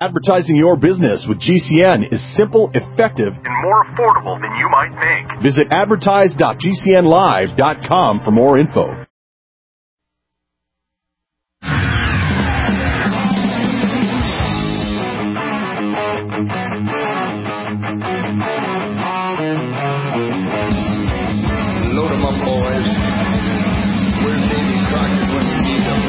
Advertising your business with GCN is simple, effective, and more affordable than you might think. Visit advertise.gcnlive.com for more info. Load 'em up, boys. Where's Davy Crockett when you need him?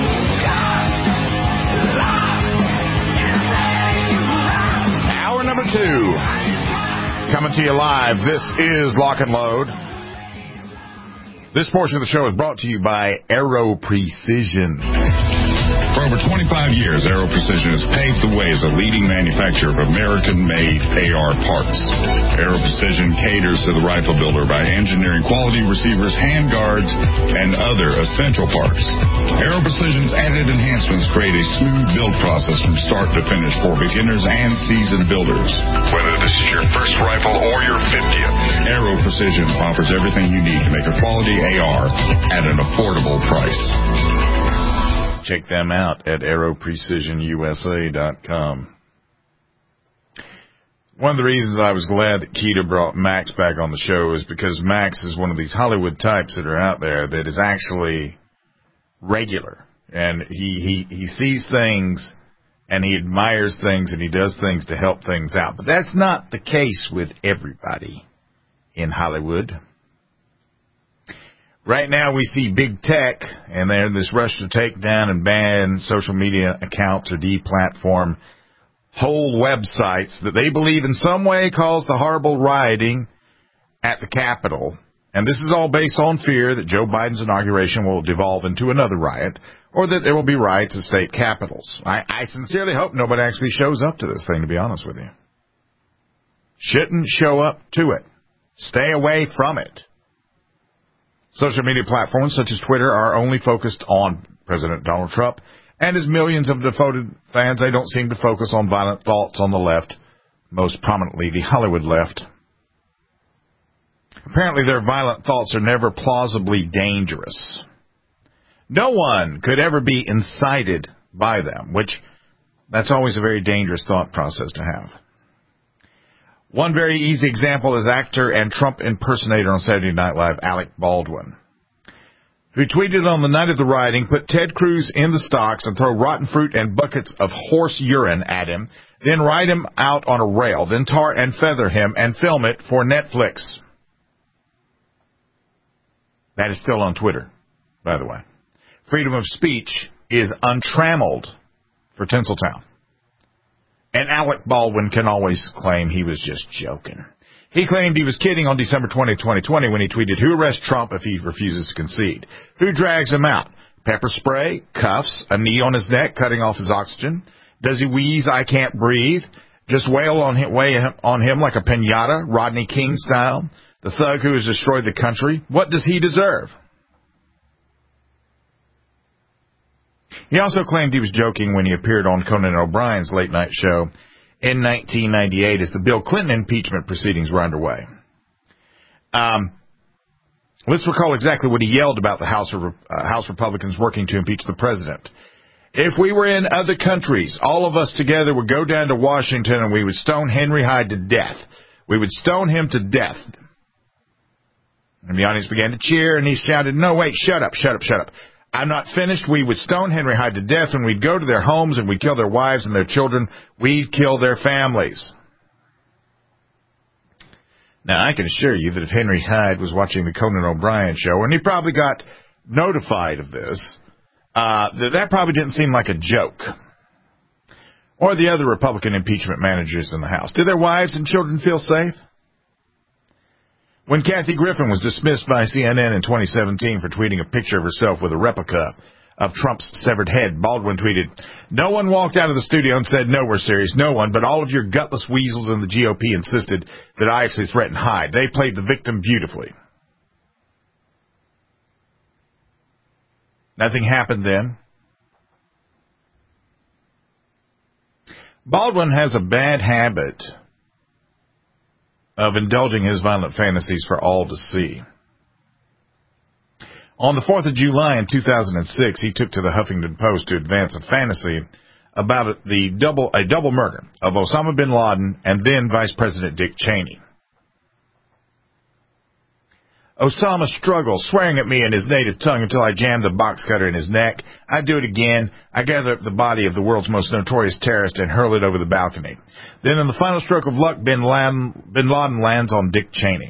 Hour number 2. Coming to you live. This is Lock and Load. This portion of the show is brought to you by Aero Precision. For over 25 years, Aero Precision has paved the way as a leading manufacturer of American-made AR parts. Aero Precision caters to the rifle builder by engineering quality receivers, handguards, and other essential parts. Aero Precision's added enhancements create a smooth build process from start to finish for beginners and seasoned builders. Whether this is your first rifle or your 50th, Aero Precision offers everything you need to make a quality AR at an affordable price. Check them out at aeroprecisionusa.com. One of the reasons I was glad that Keita brought Max back on the show is because Max is one of these Hollywood types that are out there that is actually regular. And he sees things and he admires things and he does things to help things out. But that's not the case with everybody in Hollywood. Right now we see big tech, and they're in this rush to take down and ban social media accounts or deplatform whole websites that they believe in some way caused the horrible rioting at the Capitol. And this is all based on fear that Joe Biden's inauguration will devolve into another riot, or that there will be riots at state capitals. I sincerely hope nobody actually shows up to this thing, to be honest with you. Shouldn't show up to it. Stay away from it. Social media platforms such as Twitter are only focused on President Donald Trump and his millions of devoted fans. They don't seem to focus on violent thoughts on the left, most prominently the Hollywood left. Apparently their violent thoughts are never plausibly dangerous. No one could ever be incited by them, which that's always a very dangerous thought process to have. One very easy example is actor and Trump impersonator on Saturday Night Live, Alec Baldwin, who tweeted on the night of the rioting, put Ted Cruz in the stocks and throw rotten fruit and buckets of horse urine at him, then ride him out on a rail, then tar and feather him and film it for Netflix. That is still on Twitter, by the way. Freedom of speech is untrammeled for Tinseltown. And Alec Baldwin can always claim he was just joking. He claimed he was kidding on December 20, 2020 when he tweeted, "Who arrests Trump if he refuses to concede? Who drags him out? Pepper spray, cuffs, a knee on his neck, cutting off his oxygen? Does he wheeze, I can't breathe? Just wail on him like a piñata, Rodney King style? The thug who has destroyed the country? What does he deserve?" He also claimed he was joking when he appeared on Conan O'Brien's late-night show in 1998 as the Bill Clinton impeachment proceedings were underway. Let's recall exactly what he yelled about the House Republicans working to impeach the president. "If we were in other countries, all of us together would go down to Washington and we would stone Henry Hyde to death. We would stone him to death." And the audience began to cheer, and he shouted, "No, wait, shut up, shut up, shut up. I'm not finished. We would stone Henry Hyde to death, and we'd go to their homes, and we'd kill their wives and their children. We'd kill their families." Now, I can assure you that if Henry Hyde was watching the Conan O'Brien show, and he probably got notified of this, that probably didn't seem like a joke. Or the other Republican impeachment managers in the House. Did their wives and children feel safe? When Kathy Griffin was dismissed by CNN in 2017 for tweeting a picture of herself with a replica of Trump's severed head, Baldwin tweeted, "No one walked out of the studio and said, 'No, we're serious,' no one, but all of your gutless weasels in the GOP insisted that I actually threatened Hyde. They played the victim beautifully." Nothing happened then. Baldwin has a bad habit of indulging his violent fantasies for all to see. On the 4th of July in 2006, he took to the Huffington Post to advance a fantasy about a double murder of Osama bin Laden and then Vice President Dick Cheney. Osama struggled, swearing at me in his native tongue until I jammed the box cutter in his neck. I'd do it again. I gather up the body of the world's most notorious terrorist and hurl it over the balcony. Then in the final stroke of luck, bin Laden lands on Dick Cheney.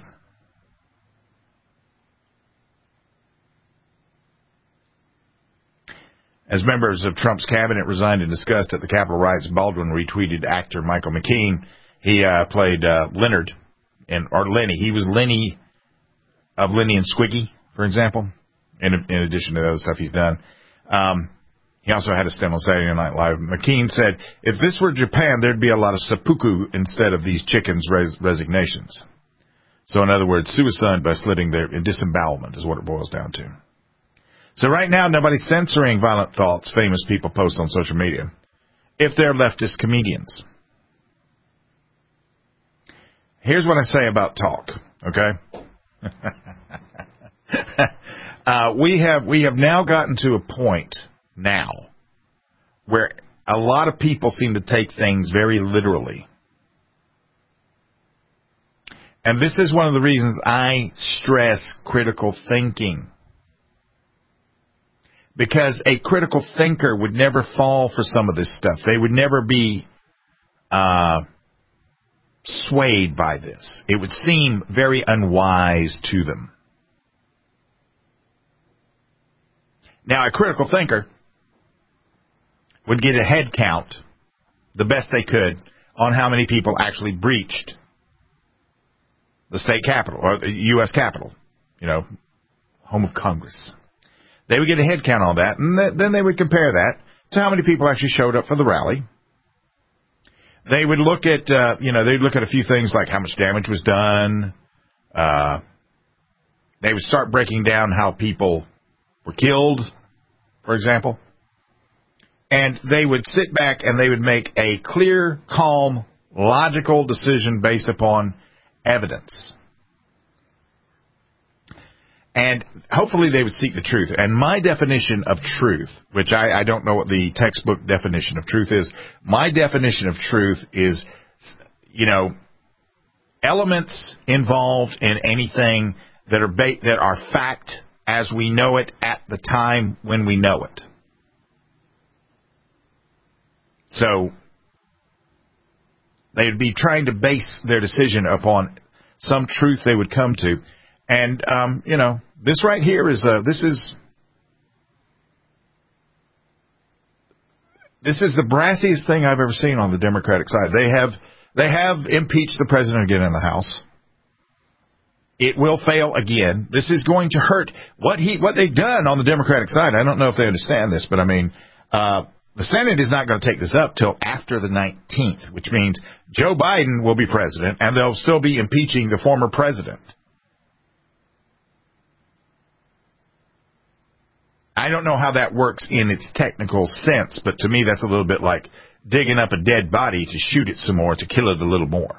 As members of Trump's cabinet resigned in disgust at the Capitol riots, Baldwin retweeted actor Michael McKean. He played Leonard, or Lenny. He was Lenny of Lenny and Squiggy, for example, in addition to the other stuff he's done. He also had a stint on Saturday Night Live. McKean said, if this were Japan, there'd be a lot of seppuku instead of these chickens' resignations. So in other words, suicide by slitting their disembowelment is what it boils down to. So right now, nobody's censoring violent thoughts famous people post on social media, if they're leftist comedians. Here's what I say about talk, okay? We have now gotten to a point now where a lot of people seem to take things very literally. And this is one of the reasons I stress critical thinking. Because a critical thinker would never fall for some of this stuff. They would never be swayed by this. It would seem very unwise to them. Now, a critical thinker would get a head count, the best they could, on how many people actually breached the state capitol, or the U.S. Capitol, home of Congress. They would get a head count on that, and then they would compare that to how many people actually showed up for the rally. They would look at, they'd look at a few things like how much damage was done. They would start breaking down how people were killed, for example. And they would sit back and they would make a clear, calm, logical decision based upon evidence. And hopefully they would seek the truth. And my definition of truth, which I don't know what the textbook definition of truth is, my definition of truth is, elements involved in anything that are fact as we know it at the time when we know it. So they would be trying to base their decision upon some truth they would come to. And, this right here is the brassiest thing I've ever seen on the Democratic side. They have impeached the president again in the House. It will fail again. This is going to hurt what they've done on the Democratic side. I don't know if they understand this, but the Senate is not going to take this up till after the 19th, which means Joe Biden will be president and they'll still be impeaching the former president. I don't know how that works in its technical sense, but to me that's a little bit like digging up a dead body to shoot it some more, to kill it a little more.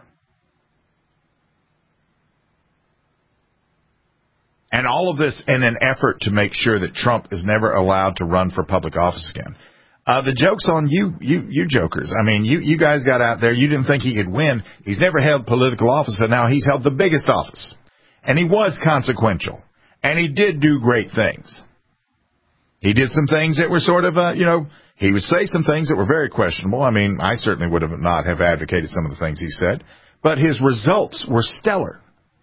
And all of this in an effort to make sure that Trump is never allowed to run for public office again. The joke's on you jokers. I mean, you guys got out there. You didn't think he could win. He's never held political office, and now he's held the biggest office. And he was consequential. And he did do great things. He did some things that were sort of, he would say some things that were very questionable. I mean, I certainly would not have advocated some of the things he said. But his results were stellar.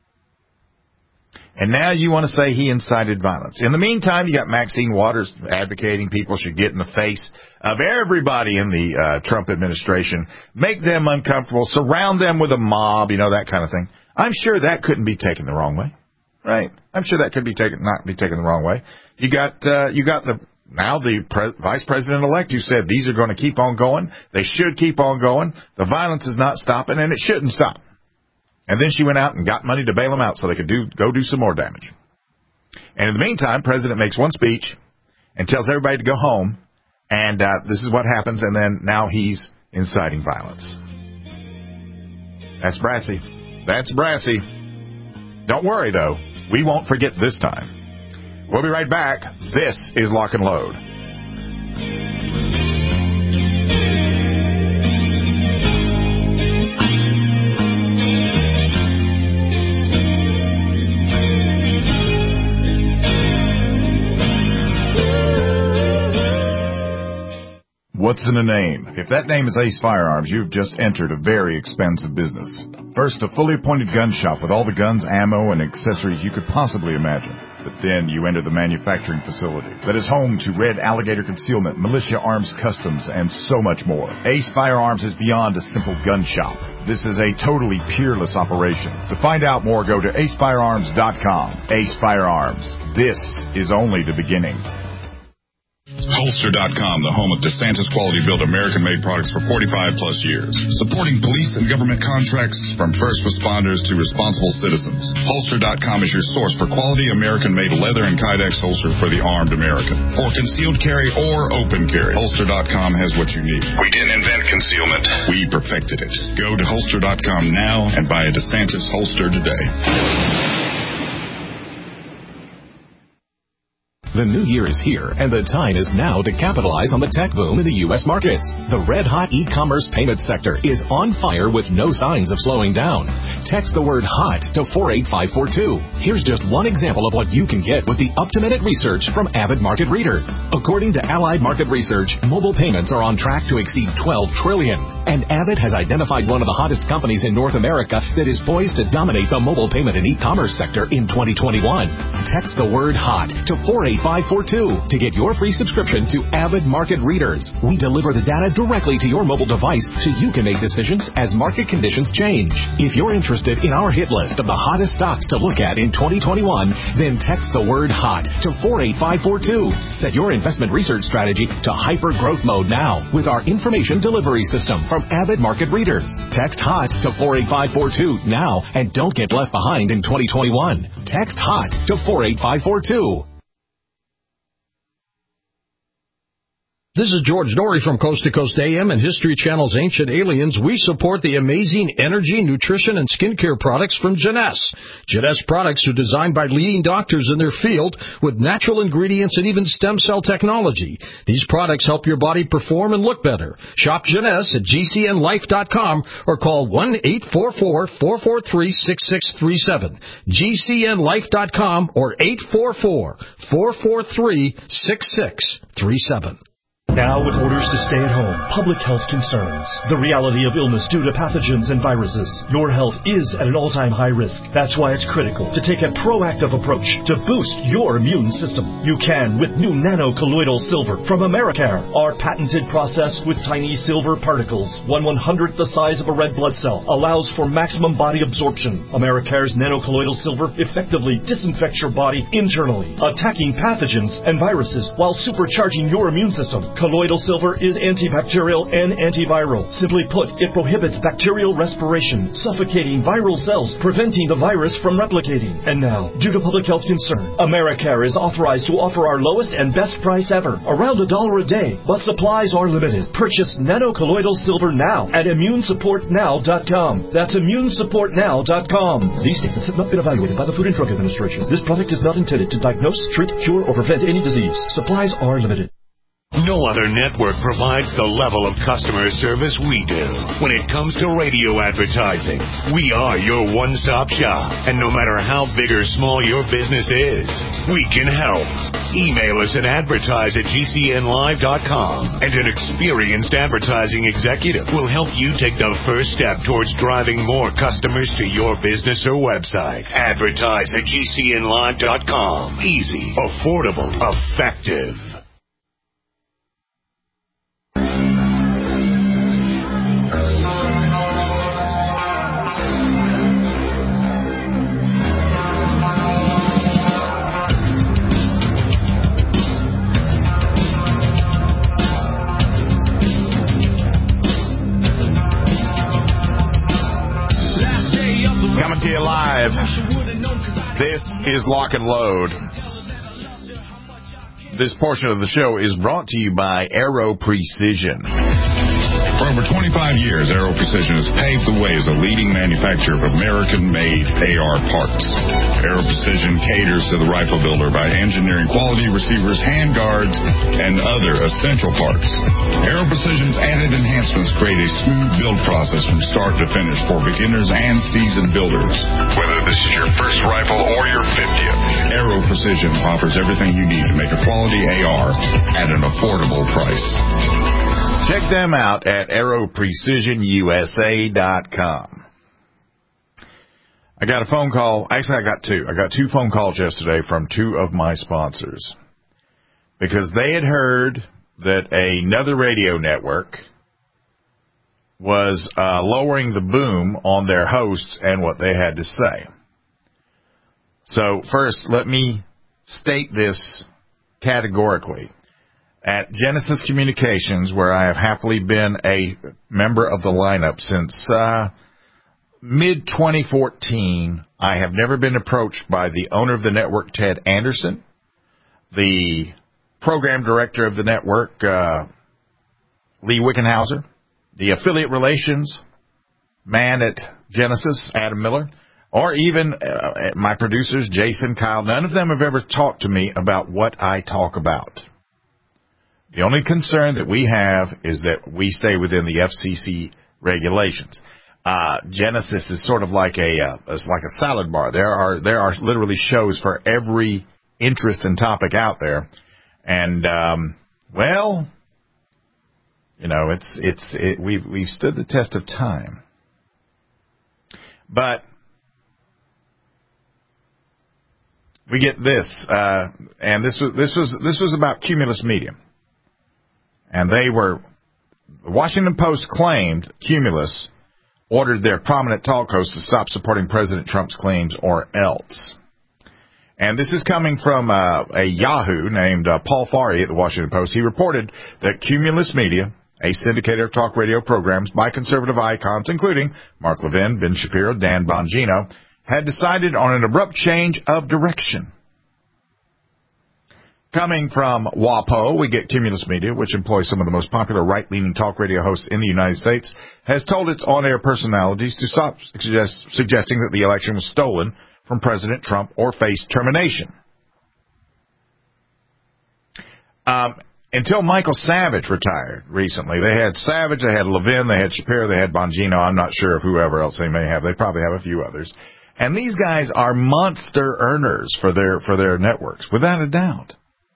And now you want to say he incited violence. In the meantime, you got Maxine Waters advocating people should get in the face of everybody in the Trump administration, make them uncomfortable, surround them with a mob, that kind of thing. I'm sure that couldn't be taken the wrong way, right? I'm sure that could not be taken the wrong way. You got the vice president-elect who said these are going to keep on going. They should keep on going. The violence is not stopping, and it shouldn't stop. And then she went out and got money to bail them out so they could go do some more damage. And in the meantime, President makes one speech and tells everybody to go home, and this is what happens, and then now he's inciting violence. That's brassy. That's brassy. Don't worry, though. We won't forget this time. We'll be right back. This is Lock and Load. What's in a name? If that name is Ace Firearms, you've just entered a very expensive business. First, a fully appointed gun shop with all the guns, ammo, and accessories you could possibly imagine. But then you enter the manufacturing facility that is home to Red Alligator Concealment, Militia Arms Customs, and so much more. Ace Firearms is beyond a simple gun shop. This is a totally peerless operation. To find out more, go to acefirearms.com. Ace Firearms. This is only the beginning. Holster.com, the home of DeSantis quality-built American-made products for 45-plus years. Supporting police and government contracts from first responders to responsible citizens. Holster.com is your source for quality American-made leather and Kydex holster for the armed American. For concealed carry or open carry, Holster.com has what you need. We didn't invent concealment. We perfected it. Go to Holster.com now and buy a DeSantis holster today. The new year is here, and the time is now to capitalize on the tech boom in the U.S. markets. The red-hot e-commerce payment sector is on fire with no signs of slowing down. Text the word HOT to 48542. Here's just one example of what you can get with the up-to-minute research from Avid Market Readers. According to Allied Market Research, mobile payments are on track to exceed $12 trillion. And Avid has identified one of the hottest companies in North America that is poised to dominate the mobile payment and e-commerce sector in 2021. Text the word HOT to 48542 to get your free subscription to Avid Market Readers. We deliver the data directly to your mobile device so you can make decisions as market conditions change. If you're interested in our hit list of the hottest stocks to look at in 2021, then text the word HOT to 48542. Set your investment research strategy to hyper growth mode now with our information delivery system from Avid Market Readers. Text HOT to 48542 now and don't get left behind in 2021. Text HOT to 48542. This is George Norrie from Coast to Coast AM and History Channel's Ancient Aliens. We support the amazing energy, nutrition, and skincare products from Jeunesse. Jeunesse products are designed by leading doctors in their field with natural ingredients and even stem cell technology. These products help your body perform and look better. Shop Jeunesse at GCNlife.com or call 1-844-443-6637. GCNlife.com or 844-443-6637. Now with orders to stay at home, public health concerns, the reality of illness due to pathogens and viruses, your health is at an all-time high risk. That's why it's critical to take a proactive approach to boost your immune system. You can with new nano-colloidal silver from Americare. Our patented process with tiny silver particles, 1/100th the size of a red blood cell, allows for maximum body absorption. Americare's nano-colloidal silver effectively disinfects your body internally, attacking pathogens and viruses while supercharging your immune system. Colloidal silver is antibacterial and antiviral. Simply put, it prohibits bacterial respiration, suffocating viral cells, preventing the virus from replicating. And now, due to public health concern, Americare is authorized to offer our lowest and best price ever, around $1 a day, but supplies are limited. Purchase nano-colloidal silver now at ImmuneSupportNow.com. That's ImmuneSupportNow.com. These statements have not been evaluated by the Food and Drug Administration. This product is not intended to diagnose, treat, cure, or prevent any disease. Supplies are limited. No other network provides the level of customer service we do. When it comes to radio advertising, we are your one-stop shop. And no matter how big or small your business is, we can help. Email us at advertise@GCNlive.com, and an experienced advertising executive will help you take the first step towards driving more customers to your business or website. Advertise@GCNlive.com. Easy, affordable, effective. Coming to you live. This is Lock and Load. This portion of the show is brought to you by Aero Precision. For over 25 years, Aero Precision has paved the way as a leading manufacturer of American-made AR parts. Aero Precision caters to the rifle builder by engineering quality receivers, handguards, and other essential parts. Aero Precision's added enhancements create a smooth build process from start to finish for beginners and seasoned builders. Whether this is your first rifle or your 50th, Aero Precision offers everything you need to make a quality AR at an affordable price. Check them out at aeroprecisionusa.com. I got a phone call. Actually, I got two. I got 2 phone calls yesterday from 2 of my sponsors because they had heard that another radio network was lowering the boom on their hosts and what they had to say. So first, let me state this categorically. At Genesis Communications, where I have happily been a member of the lineup since mid-2014, I have never been approached by the owner of the network, Ted Anderson, the program director of the network, Lee Wickenhauser, the affiliate relations man at Genesis, Adam Miller, or even my producers, Jason, Kyle. None of them have ever talked to me about what I talk about. The only concern that we have is that we stay within the FCC regulations. Genesis is sort of like it's like a salad bar. There are literally shows for every interest and topic out there, and well, you know, we've stood the test of time, but we get this, and this was about Cumulus Media, and the Washington Post claimed Cumulus ordered their prominent talk host to stop supporting President Trump's claims or else. And this is coming from a Yahoo named Paul Farhi at the Washington Post. He reported that Cumulus Media, a syndicator of talk radio programs by conservative icons, including Mark Levin, Ben Shapiro, Dan Bongino, had decided on an abrupt change of direction. Coming from WAPO, we get Cumulus Media, which employs some of the most popular right-leaning talk radio hosts in the United States, has told its on-air personalities to stop suggesting that the election was stolen from President Trump or face termination. Until Michael Savage retired recently, they had Savage, they had Levin, they had Shapiro, they had Bongino. I'm not sure of whoever else they may have. They probably have a few others. And these guys are monster earners for their networks, without a doubt.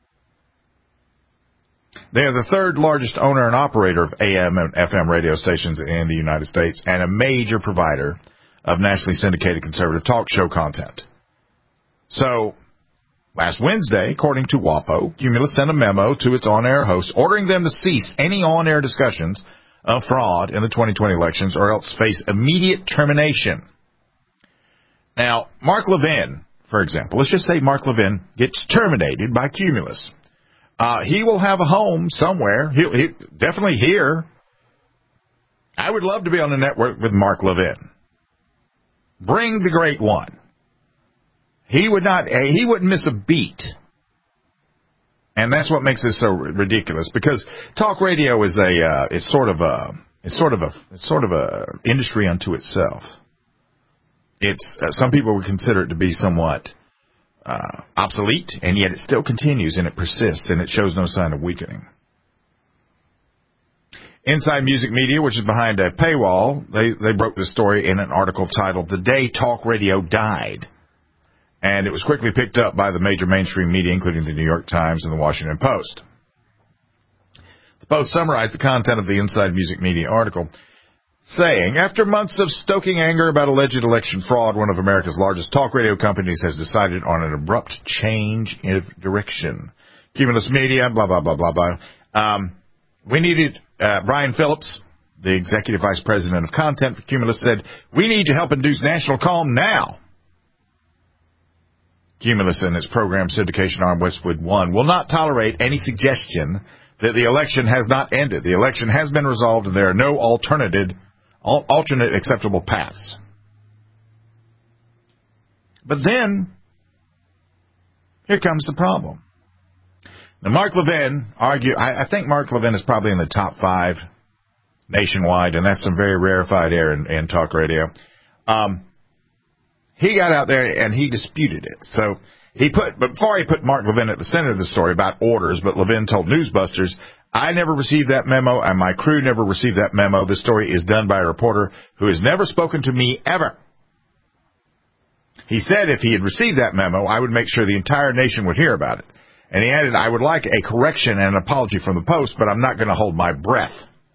They are the third largest owner and operator of AM and FM radio stations in the United States and a major provider of nationally syndicated conservative talk show content. So, last Wednesday, according to WAPO, Cumulus sent a memo to its on-air hosts ordering them to cease any on-air discussions of fraud in the 2020 elections or else face immediate termination. Now, Mark Levin, for example, let's just say Mark Levin gets terminated by Cumulus. He will have a home somewhere. He definitely here. I would love to be on the network with Mark Levin. Bring the great one. He wouldn't miss a beat. And that's what makes this so ridiculous, because talk radio is it's sort of a industry unto itself. It's some people would consider it to be somewhat obsolete, and yet it still continues and it persists and it shows no sign of weakening. Inside Music Media, which is behind a paywall, they broke this story in an article titled "The Day Talk Radio Died," and it was quickly picked up by the major mainstream media, including the New York Times and the Washington Post. The Post summarized the content of the Inside Music Media article, saying, after months of stoking anger about alleged election fraud, one of America's largest talk radio companies has decided on an abrupt change of direction. Cumulus Media, blah, blah, blah, blah, blah. We needed, Brian Phillips, the executive vice president of content for Cumulus, said, we need to help induce national calm now. Cumulus and its program syndication arm, Westwood One, will not tolerate any suggestion that the election has not ended. The election has been resolved and there are no alternate acceptable paths. But then, here comes the problem. Now, Mark Levin I think Mark Levin is probably in the top 5 nationwide, and that's some very rarefied air in talk radio. He got out there and he disputed it. So before he put Mark Levin at the center of the story about orders, but Levin told Newsbusters, I never received that memo, and my crew never received that memo. This story is done by a reporter who has never spoken to me ever. He said if he had received that memo, I would make sure the entire nation would hear about it. And he added, I would like a correction and an apology from the Post, but I'm not going to hold my breath.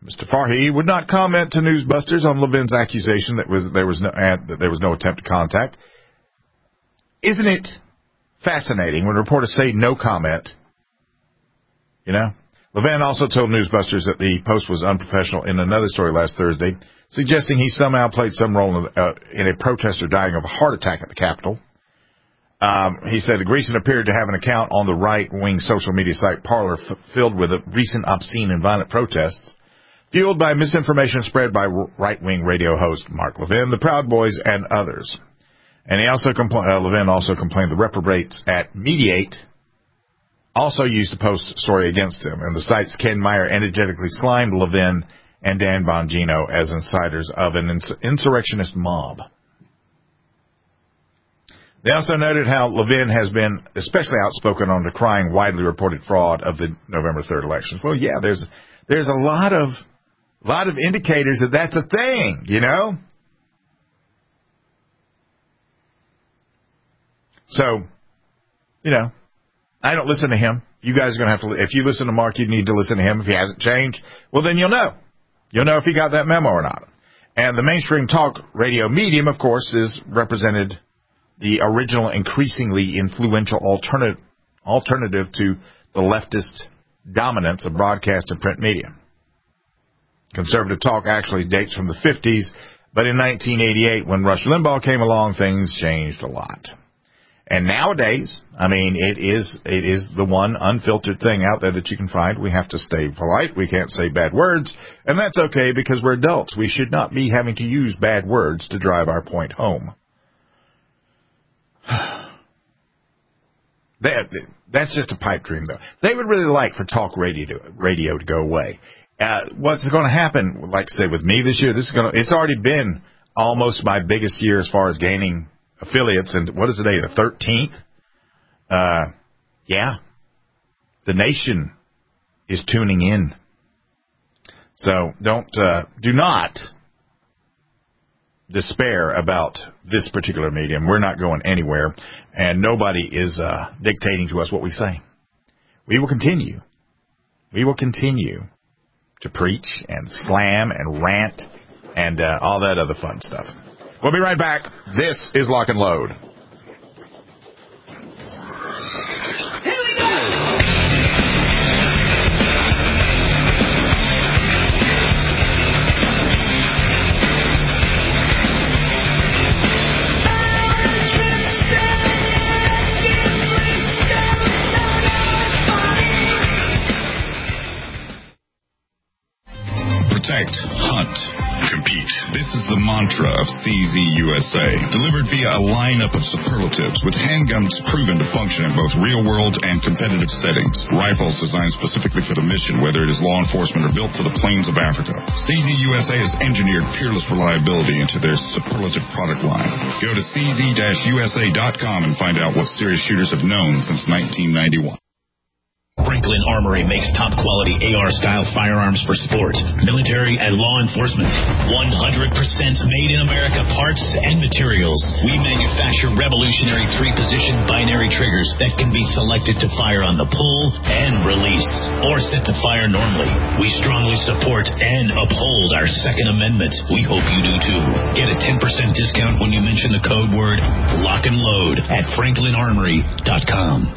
Mr. Farhi would not comment to Newsbusters on Levin's accusation that there was no attempt to contact. Isn't it fascinating when reporters say no comment? You know? Levin also told Newsbusters that the Post was unprofessional in another story last Thursday, suggesting he somehow played some role in a protester dying of a heart attack at the Capitol. He said Greason appeared to have an account on the right-wing social media site Parler filled with recent obscene and violent protests, fueled by misinformation spread by right-wing radio host Mark Levin, the Proud Boys, and others. And he also Levin also complained the reprobates at Mediate also used the Post story against him, and the site's Ken Meyer energetically slimed Levin and Dan Bongino as insiders of an insurrectionist mob. They also noted how Levin has been especially outspoken on decrying widely reported fraud of the November 3rd elections. Well, yeah, there's a lot of indicators that that's a thing, you know? So, you know, I don't listen to him. You guys are going to have to, if you listen to Mark, you need to listen to him. If he hasn't changed, well, then you'll know. You'll know if he got that memo or not. And the mainstream talk radio medium, of course, is represented the original increasingly influential alternative to the leftist dominance of broadcast and print media. Conservative talk actually dates from the 50s, but in 1988, when Rush Limbaugh came along, things changed a lot. And nowadays, I mean, it is the one unfiltered thing out there that you can find. We have to stay polite. We can't say bad words. And that's okay because we're adults. We should not be having to use bad words to drive our point home. That's just a pipe dream, though. They would really like for talk radio to go away. What's going to happen, like I say, with me this year, it's already been almost my biggest year as far as gaining affiliates, and what is today, the 13th? Yeah. The nation is tuning in. So do not despair about this particular medium. We're not going anywhere, and nobody is dictating to us what we say. We will continue. We will continue to preach and slam and rant and all that other fun stuff. We'll be right back. This is Lock and Load. Protect, hunt, compete. This is the mantra of CZ USA, delivered via a lineup of superlatives with handguns proven to function in both real-world and competitive settings. Rifles designed specifically for the mission, whether it is law enforcement or built for the plains of Africa. CZ USA has engineered peerless reliability into their superlative product line. Go to cz-usa.com and find out what serious shooters have known since 1991. Franklin Armory makes top-quality AR-style firearms for sport, military, and law enforcement. 100% made-in-America parts and materials. We manufacture revolutionary 3-position binary triggers that can be selected to fire on the pull and release, or set to fire normally. We strongly support and uphold our Second Amendment. We hope you do too. Get a 10% discount when you mention the code word Lock and Load at FranklinArmory.com.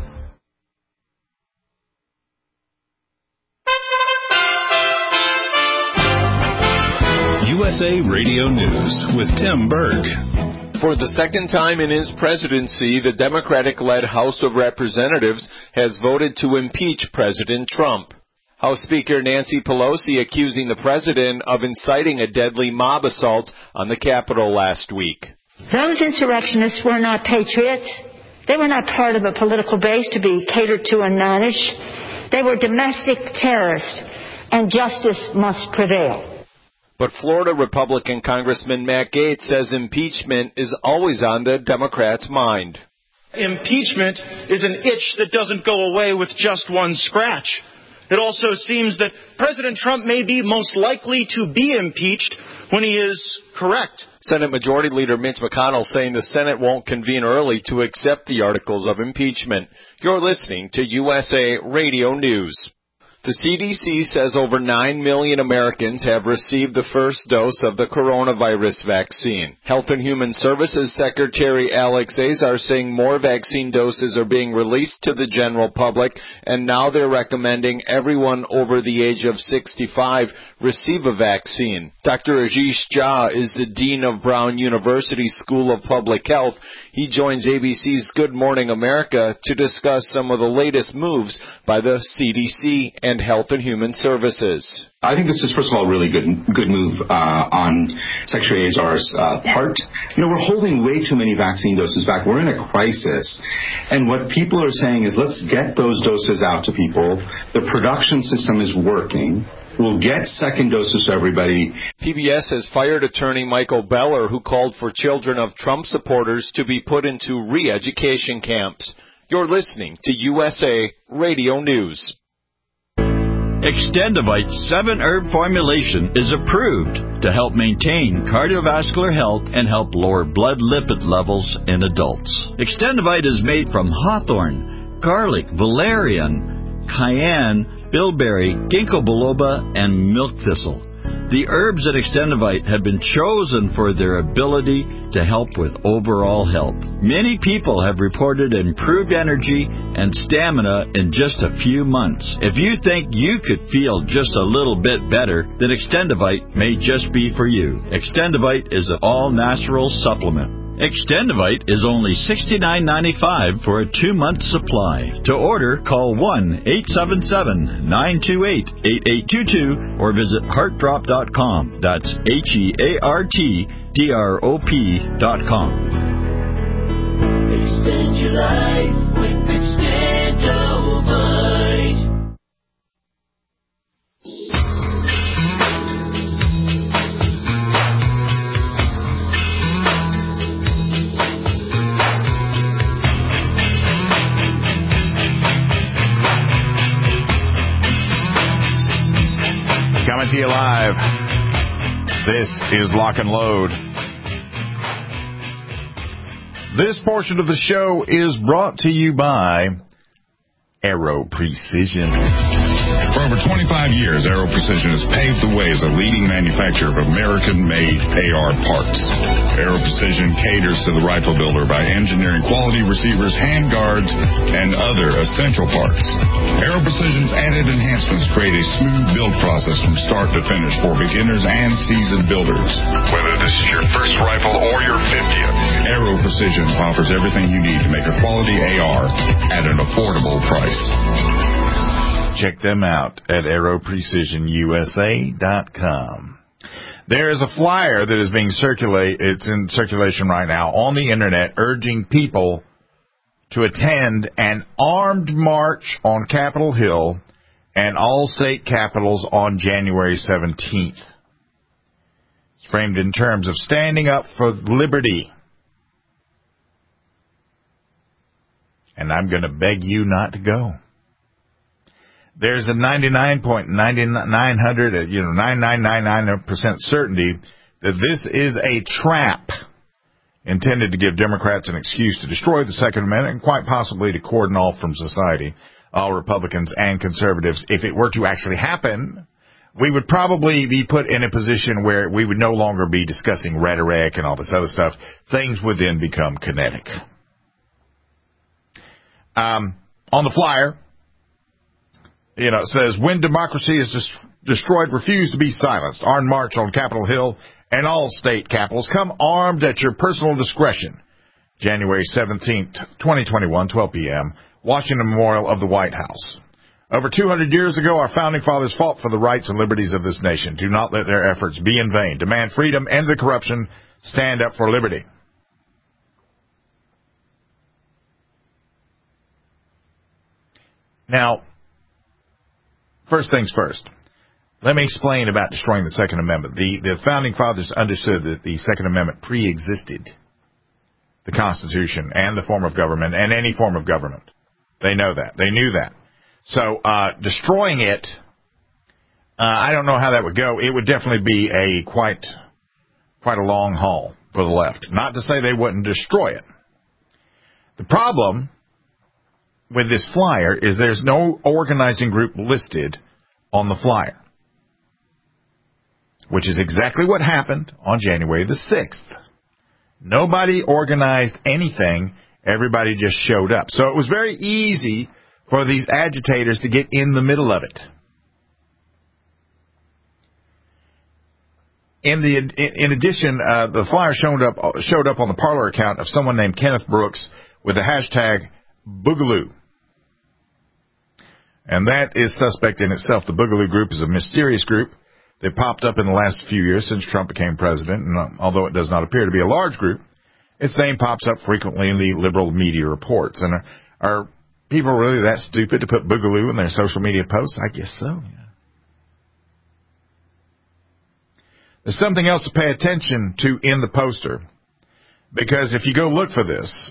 USA Radio News with Tim Berg. For the second time in his presidency, the Democratic-led House of Representatives has voted to impeach President Trump. House Speaker Nancy Pelosi accusing the president of inciting a deadly mob assault on the Capitol last week. Those insurrectionists were not patriots. They were not part of a political base to be catered to and managed. They were domestic terrorists, and justice must prevail. But Florida Republican Congressman Matt Gaetz says impeachment is always on the Democrats' mind. Impeachment is an itch that doesn't go away with just one scratch. It also seems that President Trump may be most likely to be impeached when he is correct. Senate Majority Leader Mitch McConnell saying the Senate won't convene early to accept the articles of impeachment. You're listening to USA Radio News. The CDC says over 9 million Americans have received the first dose of the coronavirus vaccine. Health and Human Services Secretary Alex Azar saying more vaccine doses are being released to the general public, and now they're recommending everyone over the age of 65 receive a vaccine. Dr. Ashish Jha is the Dean of Brown University School of Public Health. He joins ABC's Good Morning America to discuss some of the latest moves by the CDC and Health and Human Services. I think this is, first of all, a really good move on Secretary Azar's part. We're holding way too many vaccine doses back. We're in a crisis. And what people are saying is, let's get those doses out to people. The production system is working. We'll get second doses to everybody. PBS has fired attorney Michael Beller, who called for children of Trump supporters to be put into re-education camps. You're listening to USA Radio News. Extendivite 7-herb formulation is approved to help maintain cardiovascular health and help lower blood lipid levels in adults. Extendivite is made from hawthorn, garlic, valerian, cayenne, bilberry, ginkgo biloba, and milk thistle. The herbs at Extendivite have been chosen for their ability to help with overall health. Many people have reported improved energy and stamina in just a few months. If you think you could feel just a little bit better, then Extendivite may just be for you. Extendivite is an all-natural supplement. Extendivite is only $69.95 for a 2-month supply. To order, call 1-877-928-8822 or visit heartdrop.com. That's HEARTDROP.com. Extend your life with Extendivite. Coming to you live. This is Lock and Load. This portion of the show is brought to you by Aero Precision. For over 25 years, Aero Precision has paved the way as a leading manufacturer of American-made AR parts. Aero Precision caters to the rifle builder by engineering quality receivers, handguards, and other essential parts. Aero Precision's added enhancements create a smooth build process from start to finish for beginners and seasoned builders. Whether this is your first rifle or your 50th, Aero Precision offers everything you need to make a quality AR at an affordable price. Check them out at aeroprecisionusa.com. There is a flyer that is being circulated. It's in circulation right now on the internet, urging people to attend an armed march on Capitol Hill and all state capitals on January 17th. It's framed in terms of standing up for liberty. And I'm going to beg you not to go. There's a 99.9999% certainty that this is a trap intended to give Democrats an excuse to destroy the Second Amendment and quite possibly to cordon off from society all Republicans and conservatives. If it were to actually happen, we would probably be put in a position where we would no longer be discussing rhetoric and all this other stuff. Things would then become kinetic. On the flyer, it says, when democracy is destroyed, refuse to be silenced. Armed march on Capitol Hill and all state capitals. Come armed at your personal discretion. January 17th, 2021, 12 p.m., Washington Memorial of the White House. Over 200 years ago, our founding fathers fought for the rights and liberties of this nation. Do not let their efforts be in vain. Demand freedom, end the corruption, stand up for liberty. Now, first things first. Let me explain about destroying the Second Amendment. The Founding Fathers understood that the Second Amendment pre-existed the Constitution and the form of government and any form of government. They know that. They knew that. So destroying it, I don't know how that would go. It would definitely be a quite a long haul for the left. Not to say they wouldn't destroy it. The problem with this flyer is there's no organizing group listed on the flyer, which is exactly what happened on January the 6th. Nobody organized anything. Everybody just showed up. So it was very easy for these agitators to get in the middle of it. In addition, the flyer showed up on the Parler account of someone named Kenneth Brooks with the hashtag Boogaloo. And that is suspect in itself. The Boogaloo group is a mysterious group that popped up in the last few years since Trump became president. And although it does not appear to be a large group, its name pops up frequently in the liberal media reports. And are people really that stupid to put Boogaloo in their social media posts? I guess so, yeah. There's something else to pay attention to in the poster, because if you go look for this,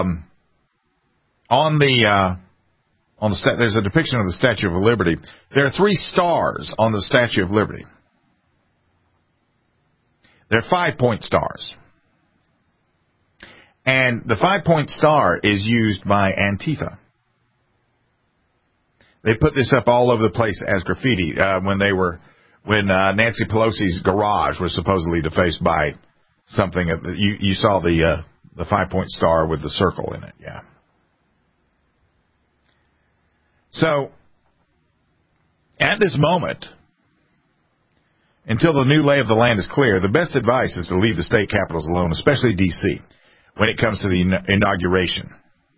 there's a depiction of the Statue of Liberty. There are 3 stars on the Statue of Liberty. They're 5-point stars. And the 5-point star is used by Antifa. They put this up all over the place as graffiti when Nancy Pelosi's garage was supposedly defaced by something. You saw the 5-point star with the circle in it, yeah. So, at this moment, until the new lay of the land is clear, the best advice is to leave the state capitals alone, especially D.C., when it comes to the inauguration.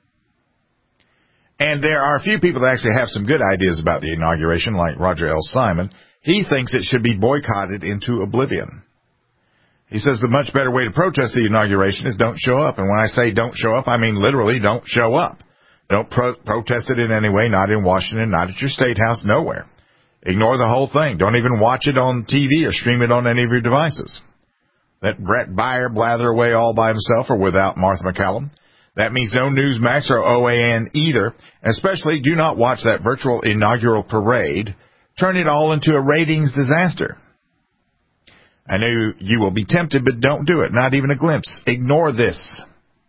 And there are a few people that actually have some good ideas about the inauguration, like Roger L. Simon. He thinks it should be boycotted into oblivion. He says the much better way to protest the inauguration is don't show up. And when I say don't show up, I mean literally don't show up. Don't protest it in any way, not in Washington, not at your state house, nowhere. Ignore the whole thing. Don't even watch it on TV or stream it on any of your devices. Let Brett Baier blather away all by himself or without Martha McCallum. That means no Newsmax or OAN either. And especially do not watch that virtual inaugural parade. Turn it all into a ratings disaster. I know you will be tempted, but don't do it. Not even a glimpse. Ignore this.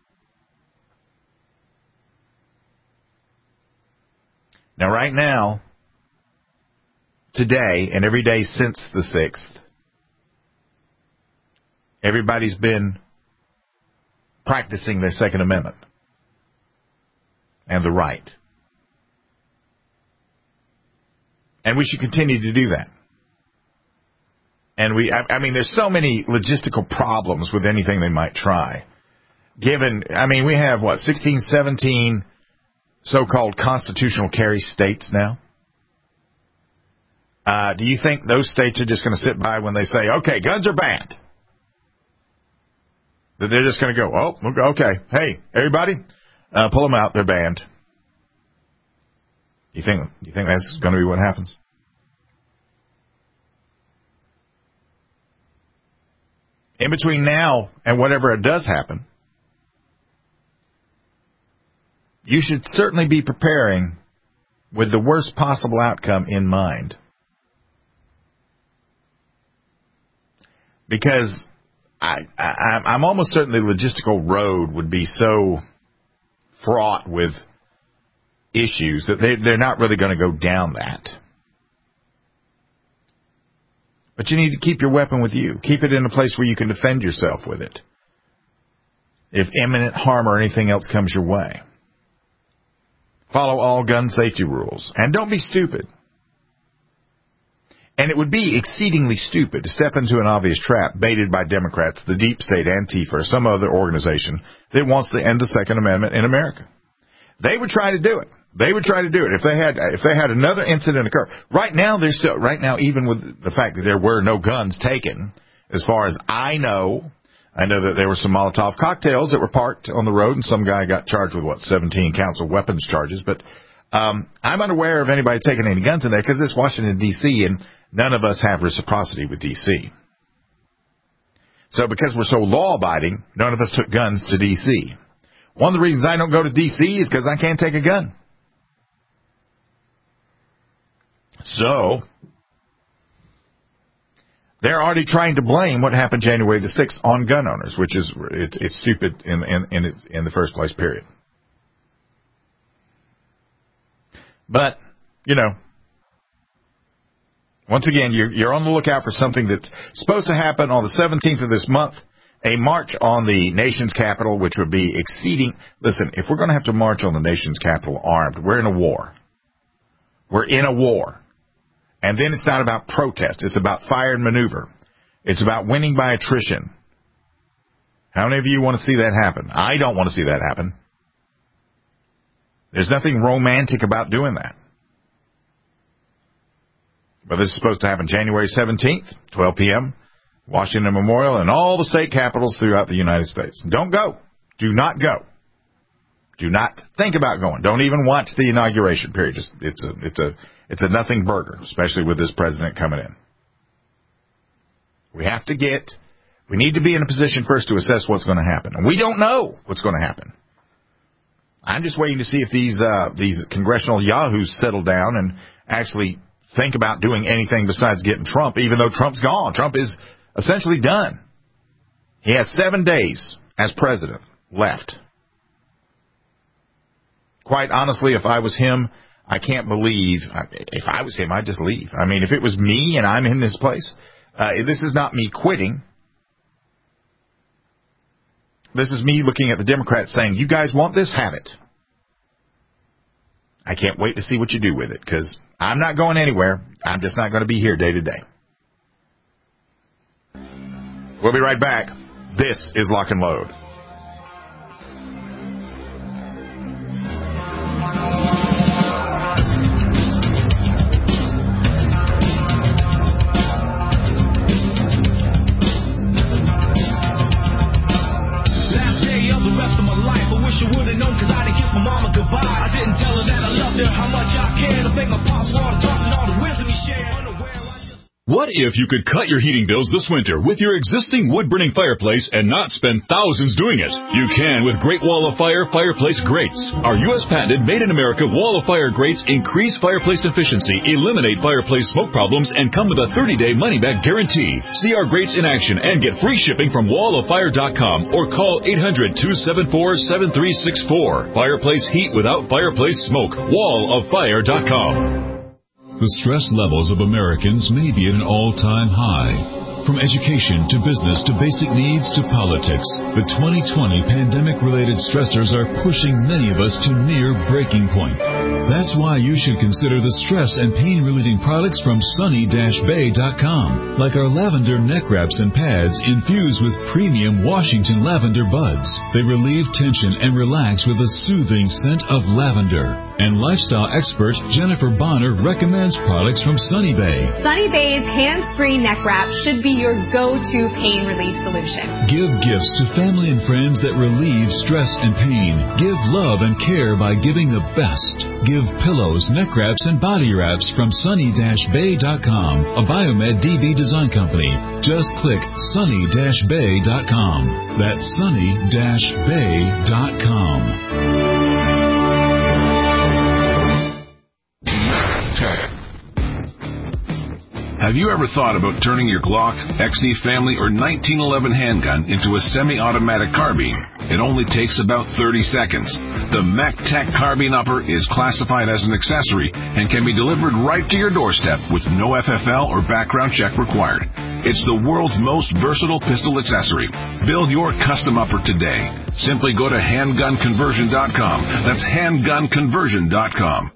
Now, right now, today, and every day since the 6th, everybody's been practicing their Second Amendment and the right. And we should continue to do that. And there's so many logistical problems with anything they might try. We have, 16, 17 so-called constitutional carry states now? Do you think those states are just going to sit by when they say, okay, guns are banned? That they're just going to go, oh, okay, hey, everybody, pull them out, they're banned. You think that's going to be what happens? In between now and whatever it does happen, you should certainly be preparing with the worst possible outcome in mind. Because I'm almost certain the logistical road would be so fraught with issues that they're not really going to go down that. But you need to keep your weapon with you. Keep it in a place where you can defend yourself with it if imminent harm or anything else comes your way. Follow all gun safety rules. And don't be stupid. And it would be exceedingly stupid to step into an obvious trap baited by Democrats, the deep state, Antifa, or some other organization that wants to end the Second Amendment in America. They would try to do it. If they had another incident occur. Right now, even with the fact that there were no guns taken, as far as I know that there were some Molotov cocktails that were parked on the road, and some guy got charged with 17 counts of weapons charges. But I'm unaware of anybody taking any guns in there because it's Washington, D.C., and none of us have reciprocity with D.C. So because we're so law-abiding, none of us took guns to D.C. One of the reasons I don't go to D.C. is because I can't take a gun. So they're already trying to blame what happened January the 6th on gun owners, which is it's stupid in the first place, period. But, Once again, you're on the lookout for something that's supposed to happen on the 17th of this month, a march on the nation's capital, which would be exceeding. Listen, if we're going to have to march on the nation's capital armed, we're in a war. We're in a war. And then it's not about protest. It's about fire and maneuver. It's about winning by attrition. How many of you want to see that happen? I don't want to see that happen. There's nothing romantic about doing that. But this is supposed to happen January 17th, 12 p.m., Washington Memorial, and all the state capitals throughout the United States. Don't go. Do not go. Do not think about going. Don't even watch the inauguration period. It's a nothing burger, especially with this president coming in. We need to be in a position first to assess what's going to happen. And we don't know what's going to happen. I'm just waiting to see if these congressional yahoos settle down and actually think about doing anything besides getting Trump, even though Trump's gone. Trump is essentially done. He has 7 days as president left. Quite honestly, if I was him, I can't believe, if I was him, I'd just leave. I mean, if it was me and I'm in this place, this is not me quitting. This is me looking at the Democrats saying, you guys want this? Have it. I can't wait to see what you do with it, because I'm not going anywhere. I'm just not going to be here day to day. We'll be right back. This is Lock and Load. What if you could cut your heating bills this winter with your existing wood-burning fireplace and not spend thousands doing it? You can with Great Wall of Fire fireplace grates. Our U.S. patented made-in-America Wall of Fire grates increase fireplace efficiency, eliminate fireplace smoke problems, and come with a 30-day money-back guarantee. See our grates in action and get free shipping from walloffire.com or call 800-274-7364. Fireplace heat without fireplace smoke. walloffire.com. The stress levels of Americans may be at an all-time high. From education to business to basic needs to politics, the 2020 pandemic-related stressors are pushing many of us to near breaking point. That's why you should consider the stress and pain-relieving products from sunny-bay.com, like our lavender neck wraps and pads infused with premium Washington lavender buds. They relieve tension and relax with a soothing scent of lavender. And lifestyle expert Jennifer Bonner recommends products from Sunny Bay. Sunny Bay's hands-free neck wrap should be your go-to pain relief solution. Give gifts to family and friends that relieve stress and pain. Give love and care by giving the best. Give pillows, neck wraps, and body wraps from sunny-bay.com, a Biomed DB design company. Just click sunny-bay.com. That's sunny-bay.com. Have you ever thought about turning your Glock, XE family, or 1911 handgun into a semi-automatic carbine? It only takes about 30 seconds. The MacTac Carbine Upper is classified as an accessory and can be delivered right to your doorstep with no FFL or background check required. It's the world's most versatile pistol accessory. Build your custom upper today. Simply go to handgunconversion.com. That's handgunconversion.com.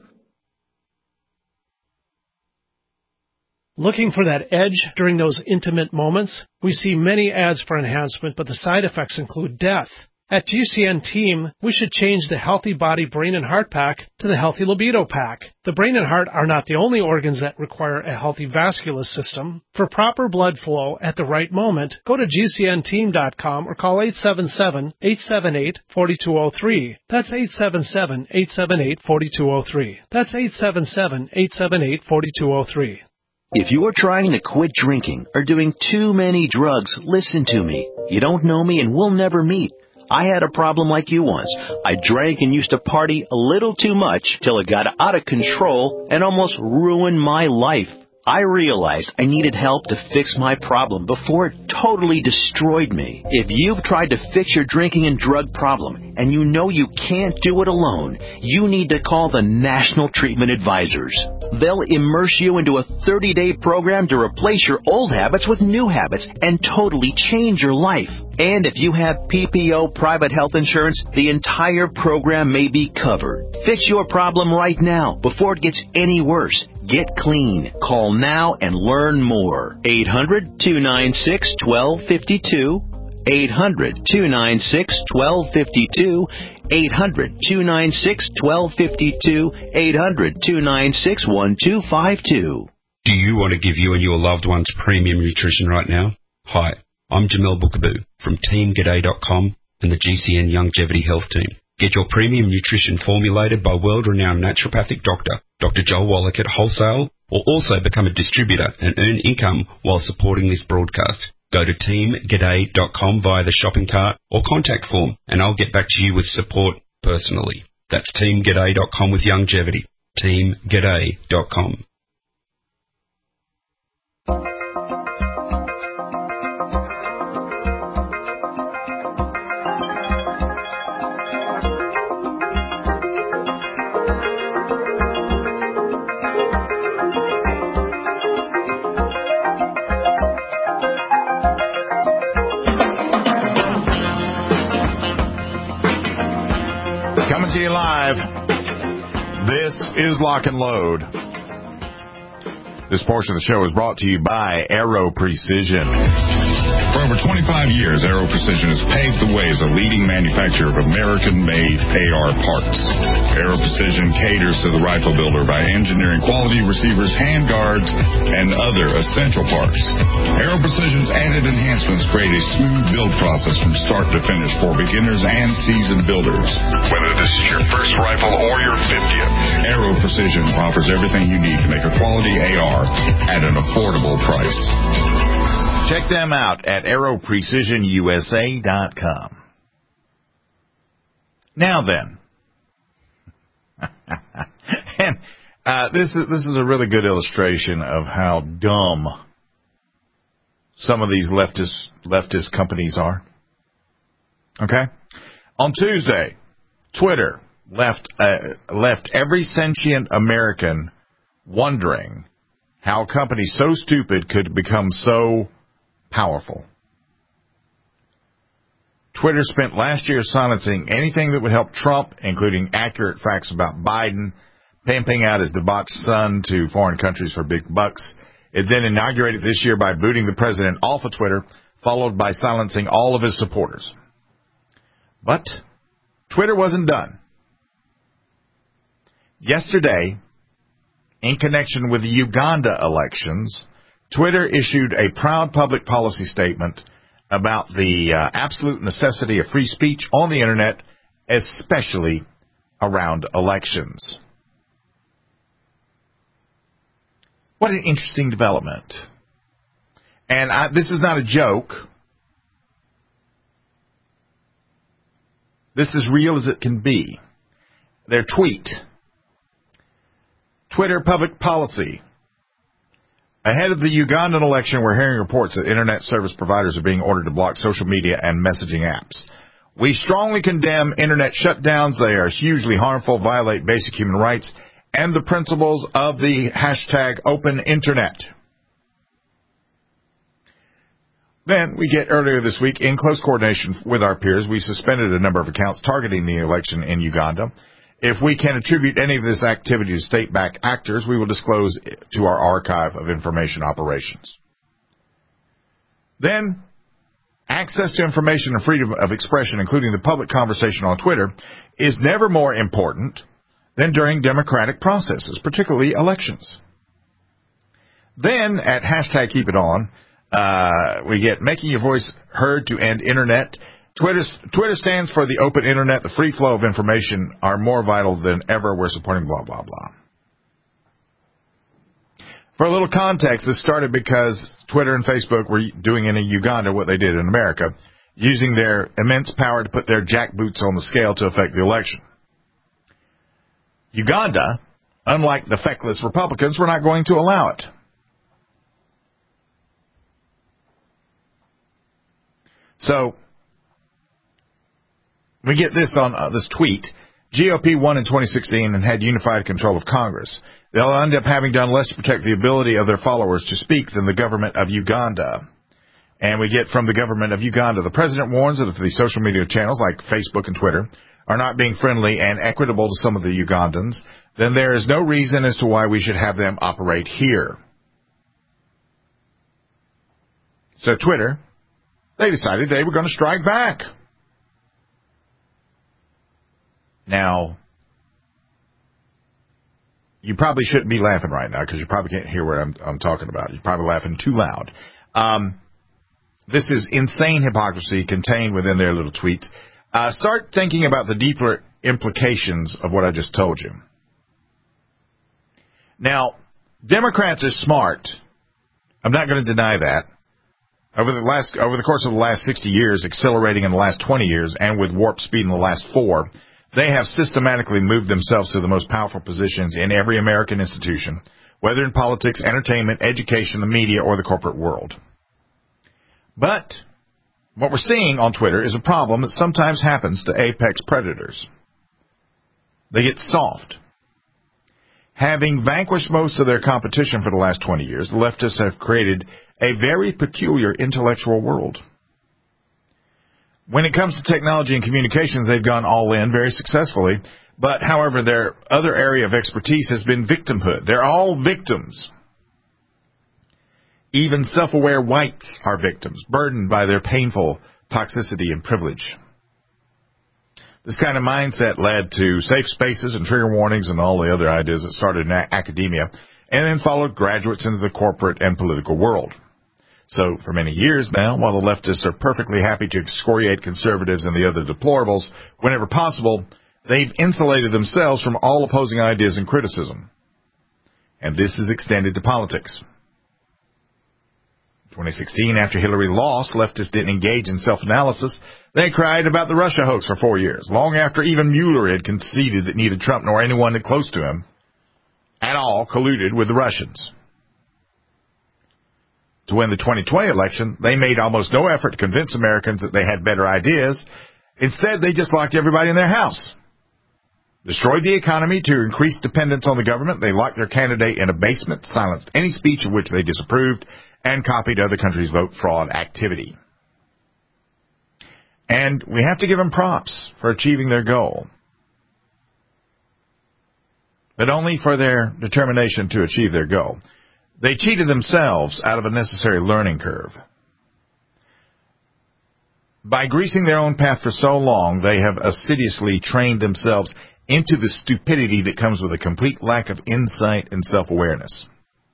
Looking for that edge during those intimate moments? We see many ads for enhancement, but the side effects include death. At GCN Team, we should change the Healthy Body, Brain, and Heart Pack to the Healthy Libido Pack. The brain and heart are not the only organs that require a healthy vascular system. For proper blood flow at the right moment, go to GCNteam.com or call 877-878-4203. That's 877-878-4203. That's 877-878-4203. If you are trying to quit drinking or doing too many drugs, listen to me. You don't know me and we'll never meet. I had a problem like you once. I drank and used to party a little too much till it got out of control and almost ruined my life. I realized I needed help to fix my problem before it totally destroyed me. If you've tried to fix your drinking and drug problem and you know you can't do it alone, you need to call the National Treatment Advisors. They'll immerse you into a 30-day program to replace your old habits with new habits and totally change your life. And if you have PPO private health insurance, the entire program may be covered. Fix your problem right now before it gets any worse. Get clean. Call now and learn more. 800-296-1252. 800-296-1252. 800-296-1252. 800-296-1252. Do you want to give you and your loved ones premium nutrition right now? Hi, I'm Jamel Bookaboo from TeamGaday.com and the GCN Longevity Health Team. Get your premium nutrition formulated by world-renowned naturopathic doctor, Dr. Joel Wallach at Wholesale, or also become a distributor and earn income while supporting this broadcast. Go to TeamGaday.com via the shopping cart or contact form, and I'll get back to you with support personally. That's TeamGaday.com with longevity. TeamGaday.com. Coming to you live, this is Lock and Load. This portion of the show is brought to you by Aero Precision. For over 25 years, Aero Precision has paved the way as a leading manufacturer of American-made AR parts. Aero Precision caters to the rifle builder by engineering quality receivers, handguards, and other essential parts. Aero Precision's added enhancements create a smooth build process from start to finish for beginners and seasoned builders. Whether this is your first rifle or your 50th, Aero Precision offers everything you need to make a quality AR at an affordable price. Check them out at aeroprecisionusa.com. Now then, and this is a really good illustration of how dumb some of these leftist companies are. Okay? On Tuesday, Twitter left every sentient American wondering how a company so stupid could become so powerful. Twitter spent last year silencing anything that would help Trump, including accurate facts about Biden, pimping out his debauched son to foreign countries for big bucks. It then inaugurated this year by booting the president off of Twitter, followed by silencing all of his supporters. But Twitter wasn't done. Yesterday, in connection with the Uganda elections, Twitter issued a proud public policy statement about the absolute necessity of free speech on the Internet, especially around elections. What an interesting development. And this is not a joke. This is real as it can be. Their tweet. Twitter public policy. Ahead of the Ugandan election, we're hearing reports that Internet service providers are being ordered to block social media and messaging apps. We strongly condemn Internet shutdowns. They are hugely harmful, violate basic human rights, and the principles of the hashtag Open Internet. Then we get earlier this week, in close coordination with our peers, we suspended a number of accounts targeting the election in Uganda. If we can attribute any of this activity to state-backed actors, we will disclose to our archive of information operations. Then, access to information and freedom of expression, including the public conversation on Twitter, is never more important than during democratic processes, particularly elections. Then, at hashtag Keep It On, we get making your voice heard to end Internet. Twitter stands for the open Internet. The free flow of information are more vital than ever. We're supporting blah, blah, blah. For a little context, this started because Twitter and Facebook were doing in Uganda what they did in America, using their immense power to put their jackboots on the scale to affect the election. Uganda, unlike the feckless Republicans, were not going to allow it. So, we get this on this tweet. GOP won in 2016 and had unified control of Congress. They'll end up having done less to protect the ability of their followers to speak than the government of Uganda. And we get from the government of Uganda. The president warns that if the social media channels like Facebook and Twitter are not being friendly and equitable to some of the Ugandans, then there is no reason as to why we should have them operate here. So Twitter, they decided they were going to strike back. Now, you probably shouldn't be laughing right now because you probably can't hear what I'm talking about. You're probably laughing too loud. This is insane hypocrisy contained within their little tweets. Start thinking about the deeper implications of what I just told you. Now, Democrats are smart. I'm not going to deny that. Over the course of the last 60 years, accelerating in the last 20 years, and with warp speed in the last 4, they have systematically moved themselves to the most powerful positions in every American institution, whether in politics, entertainment, education, the media, or the corporate world. But what we're seeing on Twitter is a problem that sometimes happens to apex predators. They get soft. Having vanquished most of their competition for the last 20 years, the leftists have created a very peculiar intellectual world. When it comes to technology and communications, they've gone all in very successfully. But, however, their other area of expertise has been victimhood. They're all victims. Even self-aware whites are victims, burdened by their painful toxicity and privilege. This kind of mindset led to safe spaces and trigger warnings and all the other ideas that started in academia and then followed graduates into the corporate and political world. So for many years now, while the leftists are perfectly happy to excoriate conservatives and the other deplorables whenever possible, they've insulated themselves from all opposing ideas and criticism. And this is extended to politics. 2016, after Hillary lost, leftists didn't engage in self-analysis. They cried about the Russia hoax for 4 years, long after even Mueller had conceded that neither Trump nor anyone close to him at all colluded with the Russians. To win the 2020 election, they made almost no effort to convince Americans that they had better ideas. Instead, they just locked everybody in their house. Destroyed the economy to increase dependence on the government. They locked their candidate in a basement, silenced any speech of which they disapproved, and copied other countries' vote fraud activity. And we have to give them props for achieving their goal, but only for their determination to achieve their goal. They cheated themselves out of a necessary learning curve. By greasing their own path for so long, they have assiduously trained themselves into the stupidity that comes with a complete lack of insight and self-awareness.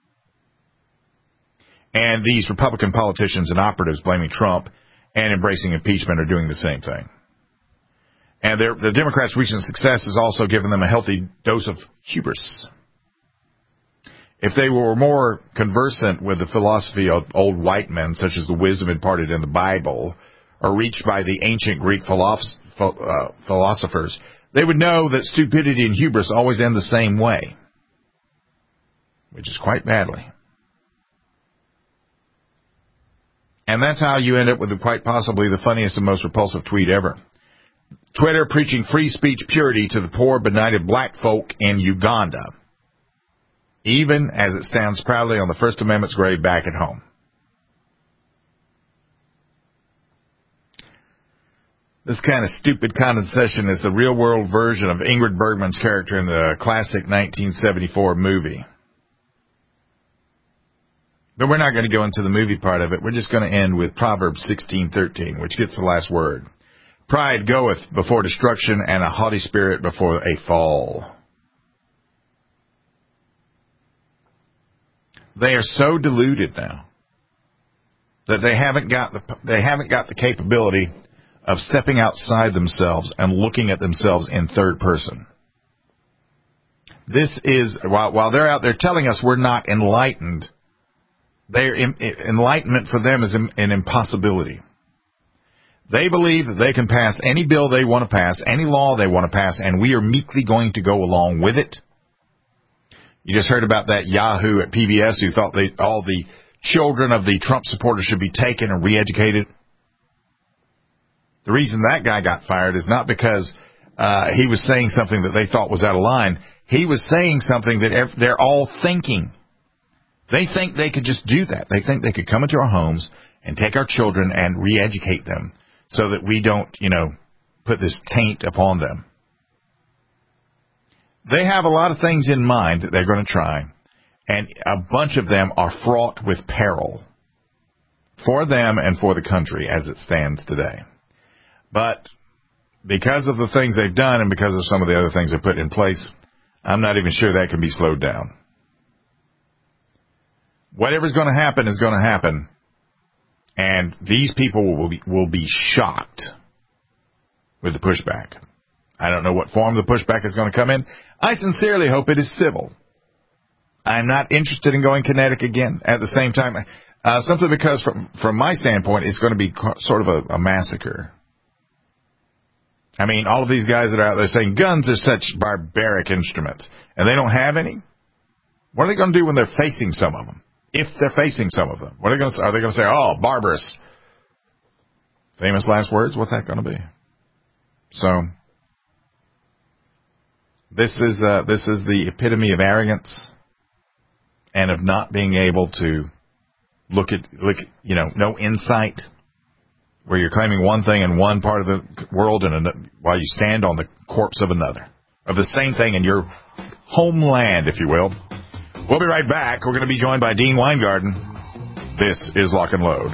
And these Republican politicians and operatives blaming Trump and embracing impeachment are doing the same thing. And the Democrats' recent success has also given them a healthy dose of hubris. If they were more conversant with the philosophy of old white men, such as the wisdom imparted in the Bible, or reached by the ancient Greek philosophers, they would know that stupidity and hubris always end the same way, which is quite badly. And that's how you end up with quite possibly the funniest and most repulsive tweet ever. Twitter preaching free speech purity to the poor, benighted black folk in Uganda, even as it stands proudly on the First Amendment's grave back at home. This kind of stupid condescension is the real-world version of Ingrid Bergman's character in the classic 1974 movie. But we're not going to go into the movie part of it. We're just going to end with Proverbs 16:13, which gets the last word. Pride goeth before destruction, and a haughty spirit before a fall. They are so deluded now that they haven't got the capability of stepping outside themselves and looking at themselves in third person. This is, while they're out there telling us we're not enlightened, enlightenment for them is an impossibility. They believe that they can pass any bill they want to pass, any law they want to pass, and we are meekly going to go along with it. You just heard about that Yahoo at PBS who thought all the children of the Trump supporters should be taken and re-educated. The reason that guy got fired is not because he was saying something that they thought was out of line. He was saying something that they're all thinking. They think they could just do that. They think they could come into our homes and take our children and re-educate them so that we don't, put this taint upon them. They have a lot of things in mind that they're going to try, and a bunch of them are fraught with peril for them and for the country as it stands today. But because of the things they've done and because of some of the other things they've put in place, I'm not even sure that can be slowed down. Whatever's going to happen is going to happen, and these people will be shocked with the pushback. I don't know what form the pushback is going to come in. I sincerely hope it is civil. I'm not interested in going kinetic again. At the same time, simply because from my standpoint, it's going to be sort of a massacre. I mean, all of these guys that are out there saying guns are such barbaric instruments, and they don't have any. What are they going to do when they're facing some of them? If they're facing some of them, what are they going to say? Are they going to say, "Oh, barbarous"? Famous last words. What's that going to be? So, this is the epitome of arrogance and of not being able to look at no insight, where you're claiming one thing in one part of the world and while you stand on the corpse of another, of the same thing in your homeland, if you will. We'll be right back. We're going to be joined by Dean Weingarten. This is Lock and Load.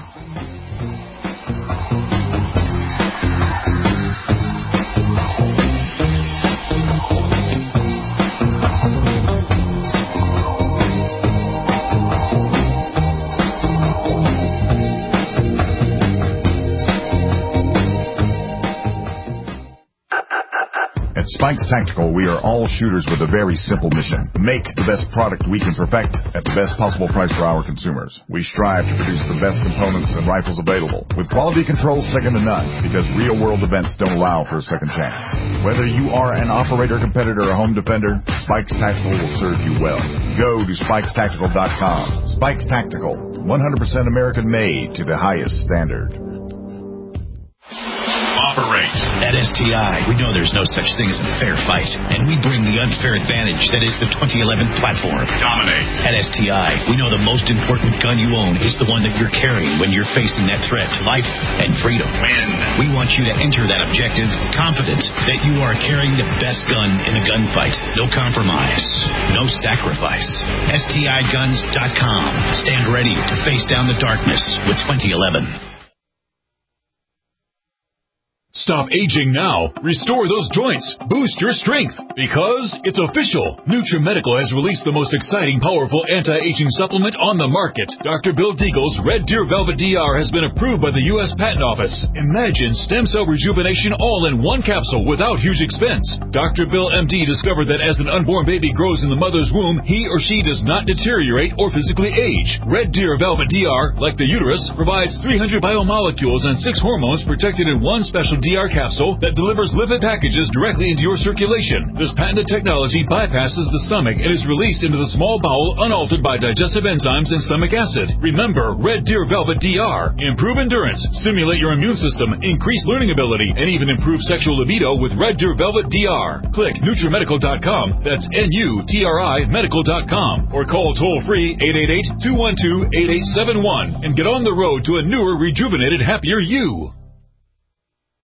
At Spikes Tactical, we are all shooters with a very simple mission. Make the best product we can perfect at the best possible price for our consumers. We strive to produce the best components and rifles available, with quality control second to none, because real-world events don't allow for a second chance. Whether you are an operator, competitor, or home defender, Spikes Tactical will serve you well. Go to SpikesTactical.com. Spikes Tactical, 100% American-made to the highest standard. Operate. At STI, we know there's no such thing as a fair fight, and we bring the unfair advantage that is the 2011 platform. Dominate. At STI, we know the most important gun you own is the one that you're carrying when you're facing that threat to life and freedom. Win. We want you to enter that objective confident that you are carrying the best gun in the gunfight. No compromise. No sacrifice. STIguns.com. Stand ready to face down the darkness with 2011. Stop aging now. Restore those joints. Boost your strength. Because it's official. NutriMedical has released the most exciting, powerful anti-aging supplement on the market. Dr. Bill Deagle's Red Deer Velvet DR has been approved by the U.S. Patent Office. Imagine stem cell rejuvenation all in one capsule without huge expense. Dr. Bill MD discovered that as an unborn baby grows in the mother's womb, he or she does not deteriorate or physically age. Red Deer Velvet DR, like the uterus, provides 300 biomolecules and 6 hormones protected in one special DR capsule that delivers lipid packages directly into your circulation. This patented technology bypasses the stomach and is released into the small bowel unaltered by digestive enzymes and stomach acid. Remember, Red Deer Velvet DR. Improve endurance, stimulate your immune system, increase learning ability, and even improve sexual libido with Red Deer Velvet DR. Click NutriMedical.com, that's NUTRI Medical.com, or call toll-free 888-212-8871 and get on the road to a newer, rejuvenated, happier you.